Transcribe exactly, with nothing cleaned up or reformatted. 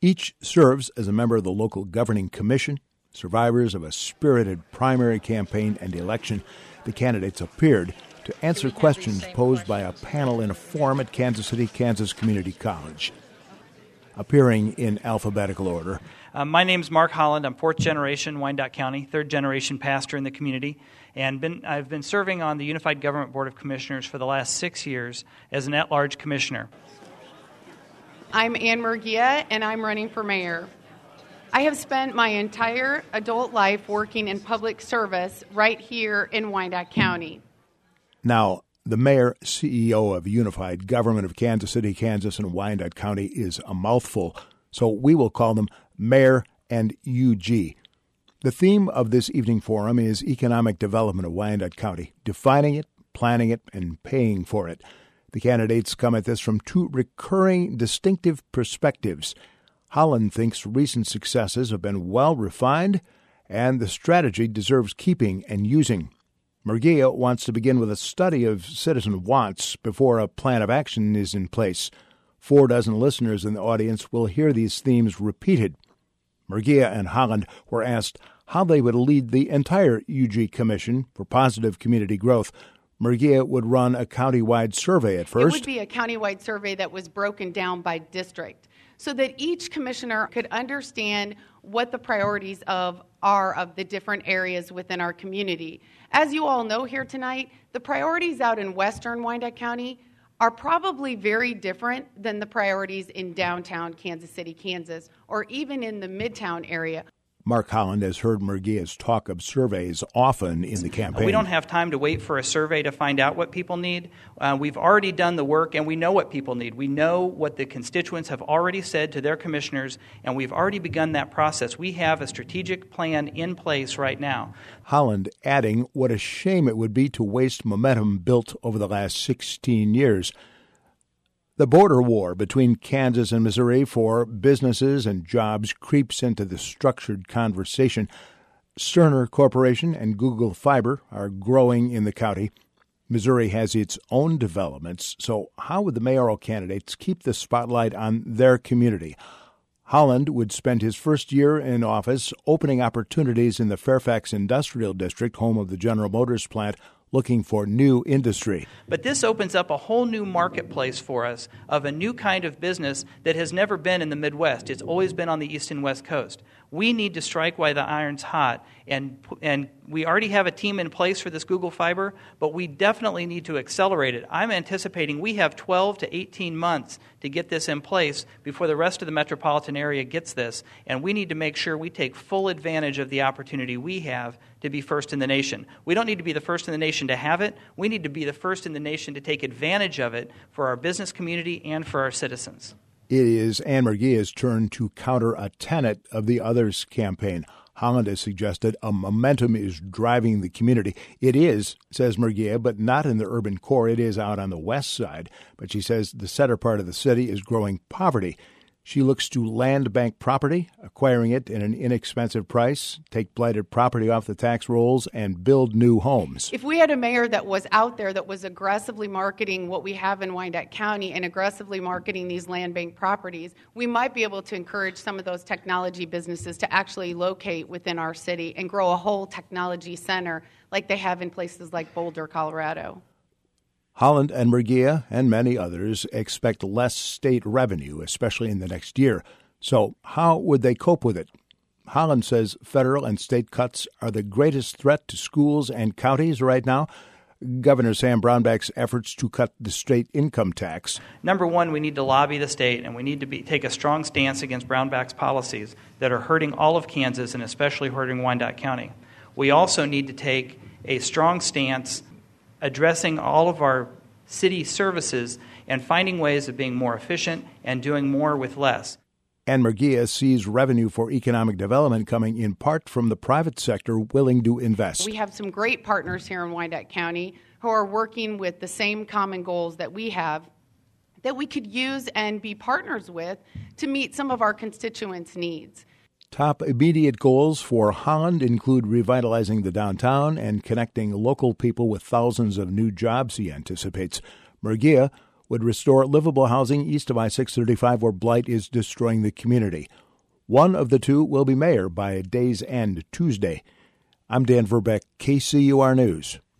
Each serves as a member of the local governing commission. Survivors of a spirited primary campaign and election, the candidates appeared to answer questions posed by a panel in a forum at Kansas City, Kansas Community College. Appearing in alphabetical order. Uh, my name's Mark Holland. I'm fourth generation Wyandotte County, third generation pastor in the community, and been, I've been serving on the Unified Government Board of Commissioners for the last six years as an at-large commissioner. I'm Ann Murguia, and I'm running for mayor. I have spent my entire adult life working in public service right here in Wyandotte County. Now, the mayor, C E O of Unified Government of Kansas City, Kansas, and Wyandotte County is a mouthful, so we will call them Mayor and U G. The theme of this evening forum is economic development of Wyandotte County, defining it, planning it, and paying for it. The candidates come at this from two recurring, distinctive perspectives. Holland thinks recent successes have been well refined, and the strategy deserves keeping and using. Murguia wants to begin with a study of citizen wants before a plan of action is in place. Four dozen listeners in the audience will hear these themes repeated. Murguia and Holland were asked how they would lead the entire U G Commission for Positive Community Growth. Murguia would run a countywide survey at first. It would be a countywide survey that was broken down by district, so that each commissioner could understand what the priorities of are of the different areas within our community. As you all know here tonight, the priorities out in western Wyandotte County are probably very different than the priorities in downtown Kansas City, Kansas, or even in the Midtown area. Mark Holland has heard Murguia's talk of surveys often in the campaign. We don't have time to wait for a survey to find out what people need. Uh, we've already done the work, and we know what people need. We know what the constituents have already said to their commissioners, and we've already begun that process. We have a strategic plan in place right now. Holland adding what a shame it would be to waste momentum built over the last sixteen years. The border war between Kansas and Missouri for businesses and jobs creeps into the structured conversation. Cerner Corporation and Google Fiber are growing in the county. Missouri has its own developments, so how would the mayoral candidates keep the spotlight on their community? Holland would spend his first year in office opening opportunities in the Fairfax Industrial District, home of the General Motors plant, looking for new industry. But this opens up a whole new marketplace for us of a new kind of business that has never been in the Midwest. It's always been on the East and West Coast. We need to strike while the iron's hot, and and we already have a team in place for this Google Fiber, but we definitely need to accelerate it. I'm anticipating we have twelve to eighteen months to get this in place before the rest of the metropolitan area gets this, and we need to make sure we take full advantage of the opportunity we have to be first in the nation. We don't need to be the first in the nation to have it. We need to be the first in the nation to take advantage of it for our business community and for our citizens. It is Ann Murguia's turn to counter a tenet of the Others campaign. Holland has suggested a momentum is driving the community. It is, says Murguia, but not in the urban core. It is out on the west side. But she says the center part of the city is growing poverty. She looks to land bank property, acquiring it at an inexpensive price, take blighted property off the tax rolls, and build new homes. If we had a mayor that was out there that was aggressively marketing what we have in Wyandotte County and aggressively marketing these land bank properties, we might be able to encourage some of those technology businesses to actually locate within our city and grow a whole technology center like they have in places like Boulder, Colorado. Holland and Murguia and many others expect less state revenue, especially in the next year. So how would they cope with it? Holland says federal and state cuts are the greatest threat to schools and counties right now. Governor Sam Brownback's efforts to cut the state income tax. Number one, we need to lobby the state, and we need to be, take a strong stance against Brownback's policies that are hurting all of Kansas and especially hurting Wyandotte County. We also need to take a strong stance addressing all of our city services and finding ways of being more efficient and doing more with less. And Murguia sees revenue for economic development coming in part from the private sector willing to invest. We have some great partners here in Wyandotte County who are working with the same common goals that we have that we could use and be partners with to meet some of our constituents' needs. Top immediate goals for Holland include revitalizing the downtown and connecting local people with thousands of new jobs he anticipates. Murguia would restore livable housing east of I six thirty-five where blight is destroying the community. One of the two will be mayor by day's end Tuesday. I'm Dan Verbeck, K C U R News.